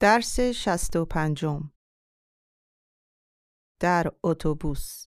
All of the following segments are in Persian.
درس 65 در اتوبوس.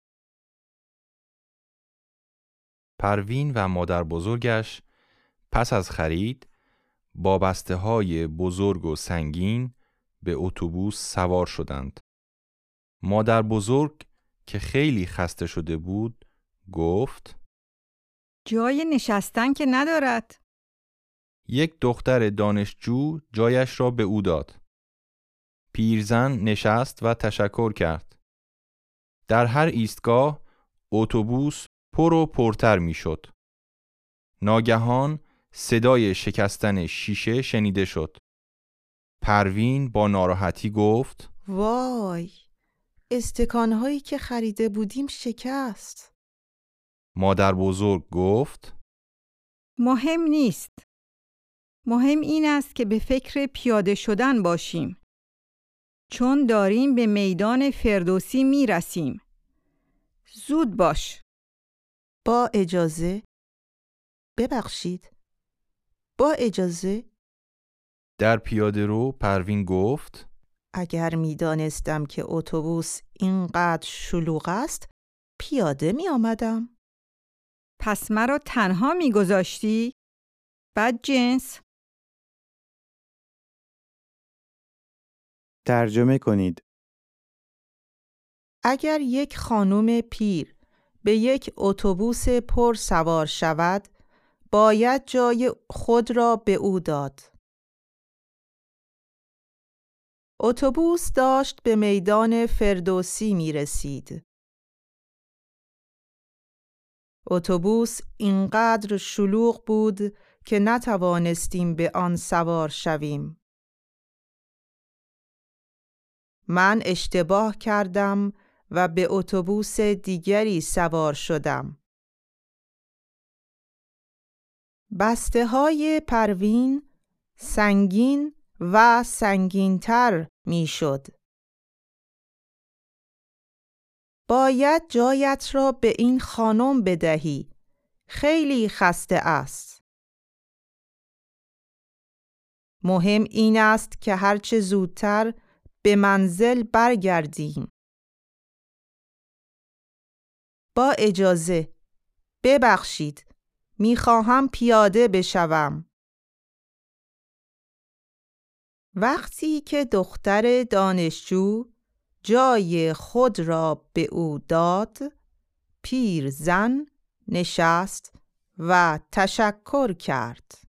پروین و مادر بزرگش پس از خرید با بسته‌های بزرگ و سنگین به اتوبوس سوار شدند. مادر بزرگ که خیلی خسته شده بود گفت: جای نشستن که ندارد. یک دختر دانشجو جایش را به او داد. پیرزن نشست و تشکر کرد. در هر ایستگاه اتوبوس پر و پرتر می شد. ناگهان صدای شکستن شیشه شنیده شد. پروین با ناراحتی گفت: وای، استکانهایی که خریده بودیم شکست. مادر بزرگ گفت: مهم نیست. مهم این است که به فکر پیاده شدن باشیم. چون داریم به میدان فردوسی می رسیم. زود باش. با اجازه؟ ببخشید. با اجازه؟ در پیاده رو پروین گفت: اگر می دانستم که اتوبوس اینقدر شلوغ است پیاده می آمدم. پس مرا تنها می گذاشتی؟ بدجنس. ترجمه کنید. اگر یک خانم پیر به یک اتوبوس پر سوار شود باید جای خود را به او داد. اتوبوس داشت به میدان فردوسی می رسید. اتوبوس اینقدر شلوغ بود که نتوانستیم به آن سوار شویم. من اشتباه کردم و به اتوبوس دیگری سوار شدم. بسته‌های پروین سنگین و سنگین‌تر می‌شد. باید جایت را به این خانم بدهی. خیلی خسته است. مهم این است که هرچه زودتر به منزل برگردیم. با اجازه. ببخشید. می‌خواهم پیاده بشوم. وقتی که دختر دانشجو جای خود را به او داد، پیرزن نشست و تشکر کرد.